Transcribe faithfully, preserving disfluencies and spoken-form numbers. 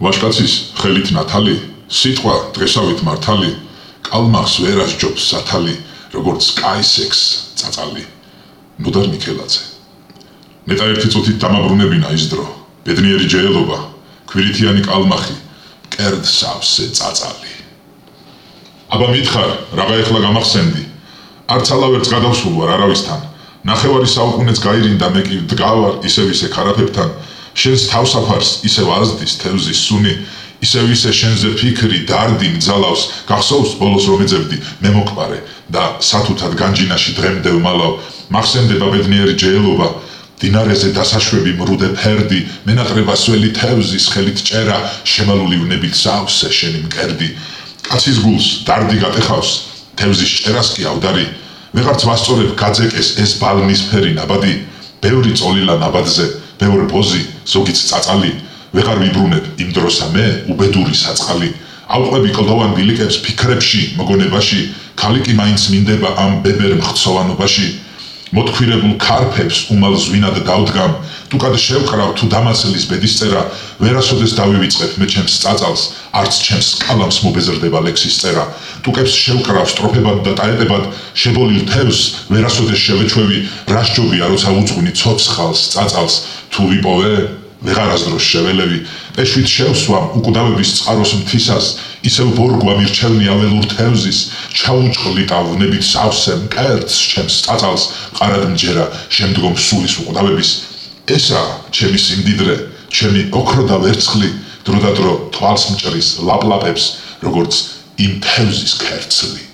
ვაჟკაცის ხელით ნათალი, სიტყვა დღესავით მართალი, კალმახს ვერ ასჯობს სათალი, როგორც კაისექს წაწალი. ნუდარ მიქელაძე. ნეტა ერთი წუთით დამაბრუნებინა ის დრო, ბედნიერი ჯეელობა, ქვირითიანი კალმახი, მკერდ სავსე წაწალი. აბა მითხარ, რაღა ეხლა გამახსენდი, არც ალავერც გადავსულ ვარ არავისთან, ნახევარი საუკუნეც გაირინდა მე კი დგავარ ისევ ისე ქარაფებთან, შენს თავსაფარს ისევ აზდის თევზის სუნი, ისევ ისე შენზე ფიქრი დარდი მძალავს, გახსოვს ბოლოს რომ ეძებდი მე მოკვარე და სათუთად განჯინაში დღემდე ვმალავ, მახსენდება ბედნიერი ჯეელობა, დინარეზე დასაშვები მრუდე ფერდი, მენატრებასველი თევზის ხელით ჭერა, შემალული ვნებით სავსე შენი მკერდი. კაცის გულს დარდი გატეხავს, თევზის ჭერას კი ავდარი, ვეღარც ვასწორებ გაძეკეს ეს ბალნისფერი ნაბადი, ბევრი წოლილა ნაბადზე, ბევრი ბოზი, ზოგიც წაწალი, ვეღარ ვიბრუნებ იმ დროსა მე უბედური საწყალი, ავყვები კლდოვან ბილიკებს ფიქრებში, მოგონებაში, ქალი კი მაინც მინდება ამ ბებერ მხცოვანობაში, მოთქვირებულ ქარფებს უმალ ზვინად დავდგამ, თუკად შევკრავ თუ დამასლის ბედისწერა, ვერასოდეს დავივიწყებ მე ჩემს წაწალს, არც ჩემს კალამს მობეზრდება ლექსის წერა, თუკებს შევკრავ სტროფებად და ტაეტებად, შებოლილ თევზს ვერასოდეს შევეჩვევი, რა სჯობია როცა უძღვინი ცოცხალს წაწალს, თუ ვიპოვე ვეღარასდროს შეველევი, პეშვით შევსვამ უკვდავების წყაროს მთისას, ისევ ბორგვა მირჩევნია ველურ თევზის, ჩაუჭყლიტა ვნებით სავსე მკერდს ჩემს წაწალს, ყარად მჯერა შემდგომ სულის უკვდავების. ესა ჩემი სიმდიდრე, ჩემი ოქრო და ვერცხლი, დროდადრო თვალს მჭრის ლაპლაპებს, როგორც იმ თევზის ქერცლი.